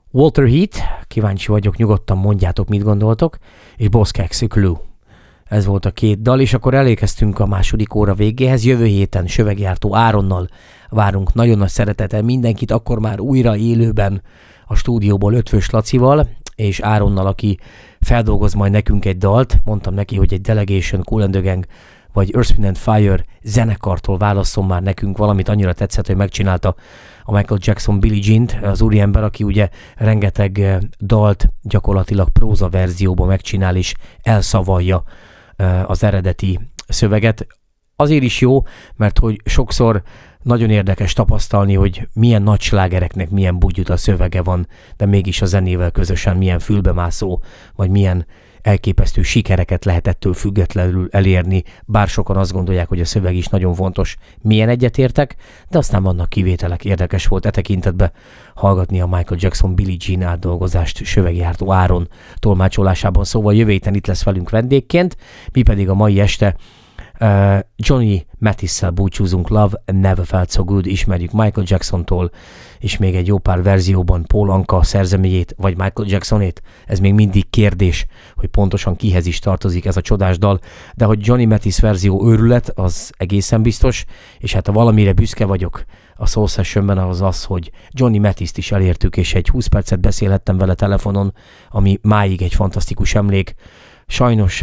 Walter Heath, kíváncsi vagyok, nyugodtan mondjátok, mit gondoltok, és Boskek Clue. Ez volt a két dal, és akkor elékeztünk a második óra végéhez. Jövő héten Söveggyártó Áronnal várunk nagyon nagy szeretettel mindenkit, akkor már újra élőben a stúdióból Ötvös Lacival, és Áronnal, aki feldolgoz majd nekünk egy dalt. Mondtam neki, hogy egy Delegation, Kool and the Gang vagy Earth, Wind and Fire zenekartól válasszon már nekünk valamit, annyira tetszett, hogy megcsinálta a Michael Jackson Billie Jean-t, az úriember, aki ugye rengeteg dalt gyakorlatilag próza verzióban megcsinál és elszavalja az eredeti szöveget. Azért is jó, mert hogy sokszor nagyon érdekes tapasztalni, hogy milyen nagy slágereknek milyen bugyuta szövege van, de mégis a zenével közösen milyen fülbemászó, vagy milyen elképesztő sikereket lehet ettől függetlenül elérni, bár sokan azt gondolják, hogy a szöveg is nagyon fontos. Milyen egyetértek, de aztán vannak kivételek. Érdekes volt e tekintetben hallgatni a Michael Jackson Billie Jean átdolgozást Söveggyártó Áron tolmácsolásában. Szóval jövő héten itt lesz velünk vendégként, mi pedig a mai este Johnny Mathis-szel búcsúzunk. Love Never Felt So Good, ismerjük Michael Jacksontól, és még egy jó pár verzióban Paul Anka szerzeményét, vagy Michael Jacksonét. Ez még mindig kérdés, hogy pontosan kihez is tartozik ez a csodás dal, de hogy Johnny Mathis verzió őrület, az egészen biztos, és hát ha valamire büszke vagyok a Soul Sessionben, az, hogy Johnny Mathist is elértük, és egy 20 percet beszélhettem vele telefonon, ami máig egy fantasztikus emlék. Sajnos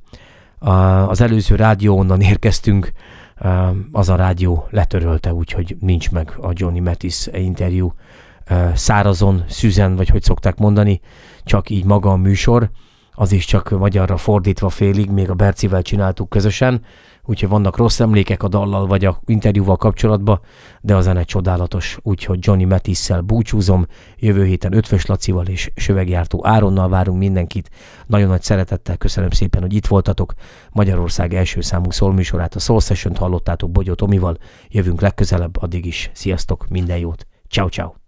az előző rádió, onnan érkeztünk, az a rádió letörölte, úgyhogy nincs meg a Johnny Mathis interjú szárazon, szüzen, vagy hogy szokták mondani, csak így maga a műsor, az is csak magyarra fordítva félig, még a Bercivel csináltuk közösen, úgyhogy vannak rossz emlékek a dallal vagy a interjúval kapcsolatban, de a zene csodálatos, úgyhogy Johnny Mathis-szel búcsúzom, jövő héten Ötvös Lacival és Söveggyártó Áronnal várunk mindenkit. Nagyon nagy szeretettel köszönöm szépen, hogy itt voltatok. Magyarország első számú soul műsorát, a Soul Session-t hallottátok Bogyó Tomival. Jövünk legközelebb, addig is sziasztok, minden jót, ciao ciao.